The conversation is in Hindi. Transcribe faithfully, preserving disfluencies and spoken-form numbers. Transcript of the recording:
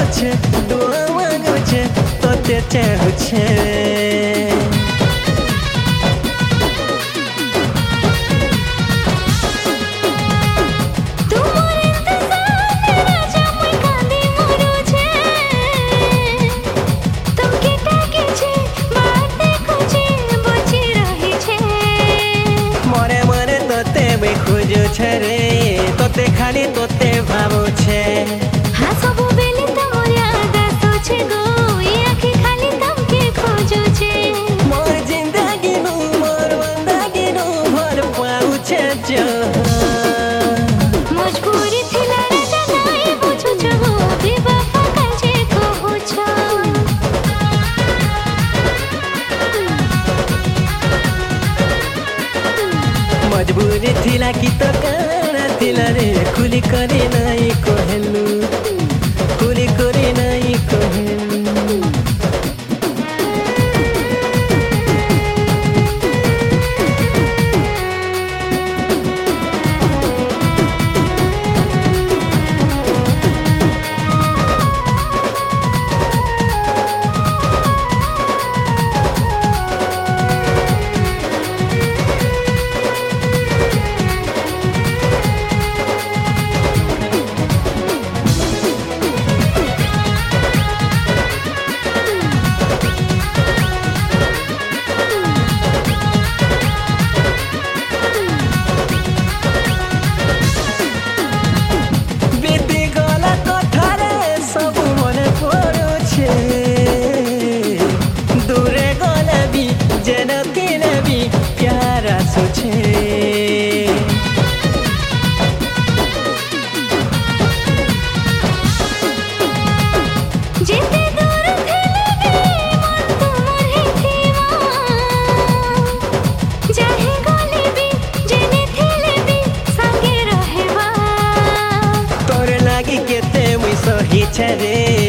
छे दुआ मांगू छे तो ते चाहू छे रे तोते खाली तोते भावो छे हाँ सबु बेली तमोर याद आसुछे गो ई आँखी खाली तमके खोजो छे मोर जिंदगी नु मोर वंदगी नु भर पाऊ छे जो मजबूरी थिला राजा नाई बुझु छो बेवफा काजे कहू छो मजबूरी थिला कि तो काना थिला रे खुली करे नाई कहलू खुली करे नाई कहलू प्यारा सोचे जेते दूर थिले बे मन तुमर ही थीवा जाहे गले बी जेने थिले बी संगे रहेवा तोर लागी केते मुई सही छे रे